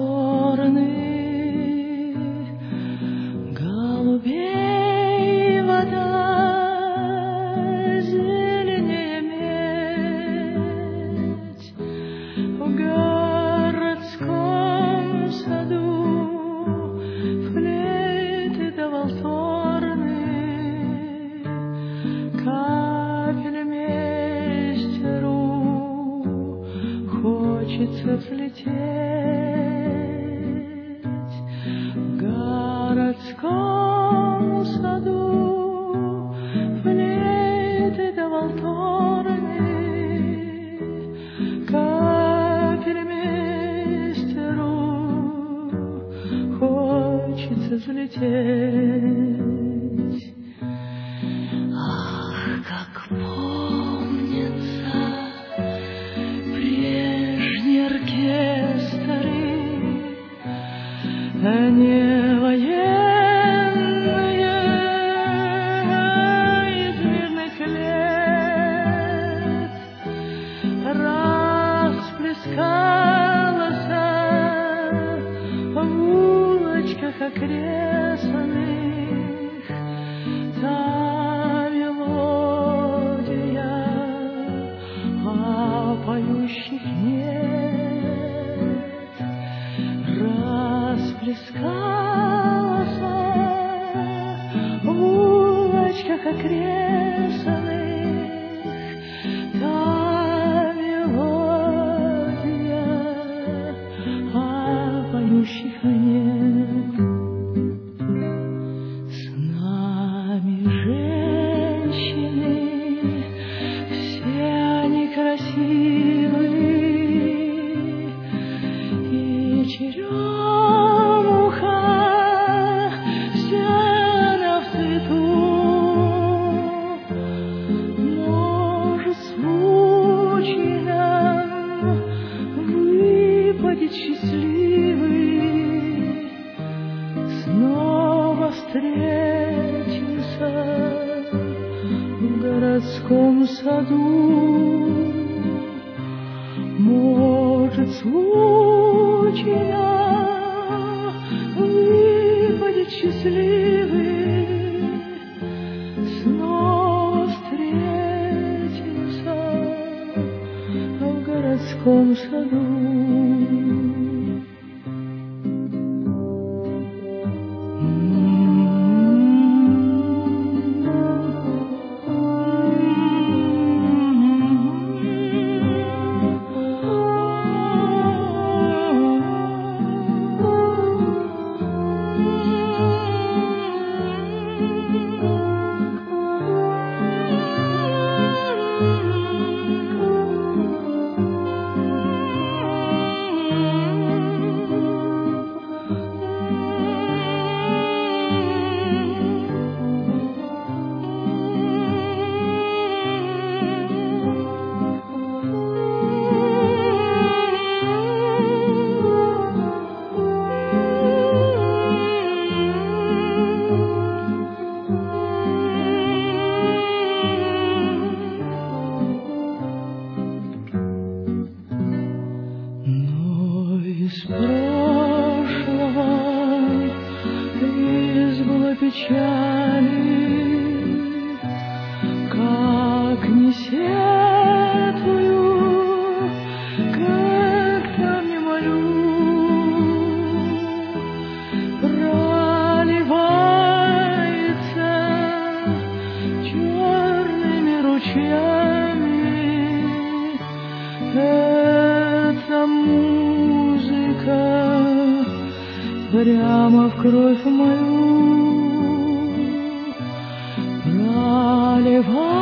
черных голубей вода зеленее медь в городском саду флейты да валторны капельмейстеру хочется взлететь в городском саду флейты да валторны капельмейстеру хочется взлететь. Ах, как помнится прежние оркестры, не военные из мирных лет, расплескалась в улочках окрестных та мелодия, а поющих нет. Расплескалась в улочках окрестных та мелодия, а поющих нет. С нами женщины, все они красивые, и черемуха вся она в цвету. Может, случай нам выпадет счастливый, снова встретимся в городском саду. Может, случай нам выпадет счастливый, снова встретимся в городском саду. Из прошлого избыла печали, как не сетую, как там не молю, проливается черными ручьями эта музыка прямо в кровь мою проливается.